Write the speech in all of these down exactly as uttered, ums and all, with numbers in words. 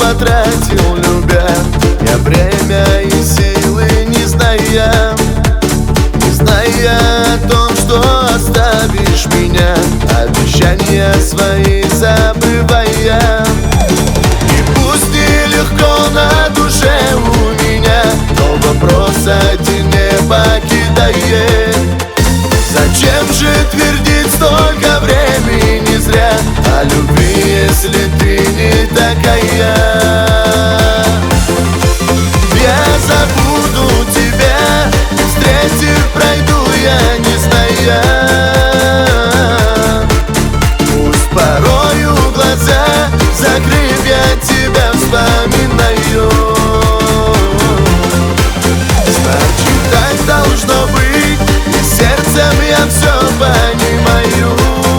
потратил, любя я время и силы, не зная, не зная о том, что оставишь меня, обещания свои забывая. И пусть нелегко на душе у меня, но вопрос один не покидает: зачем же твердить столько времени зря о любви, если ты не такая? Я забуду тебя, встретив, пройду я, не зная. Пусть порою глаза закрыв, я тебя вспоминаю. Значит, так должно быть, и сердцем я все понимаю.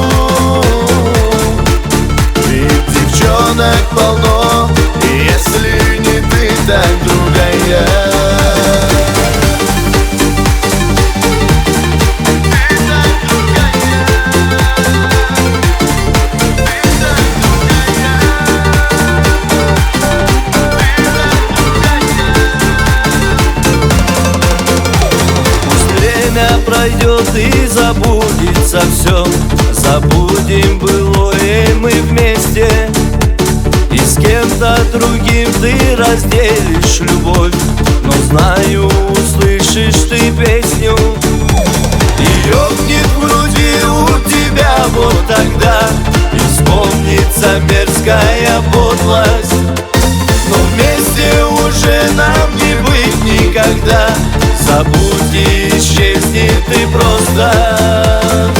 Ведь девчонок полно, и если не ты, так другая. Пройдет и забудется все, забудем былое мы вместе. И с кем-то другим ты разделишь любовь, но знаю, услышишь ты песню, и ёкнет в груди у тебя вот тогда, и вспомнится мерзкая подлость. Но вместе уже нам не быть никогда. Забудь и исчезни ты просто.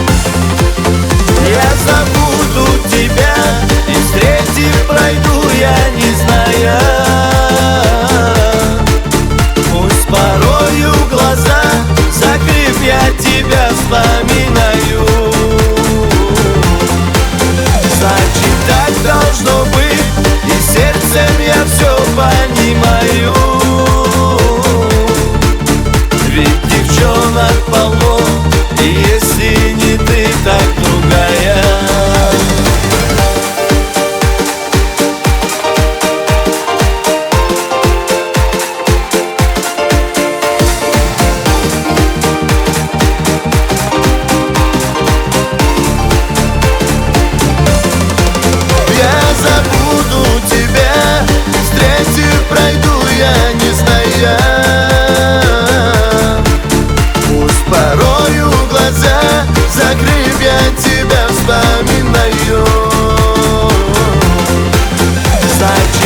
Я забуду тебя, и встретив, пройду я, не зная. Пусть порою глаза закрыв, я тебя вспоминаю. Значит, так должно быть, и сердцем я все понимаю. Ведь девчонок полно, и если не ты, так другая. Я забуду тебя, встретив, пройду я, не зная. Порою глаза закрыв, я тебя вспоминаю. Значит,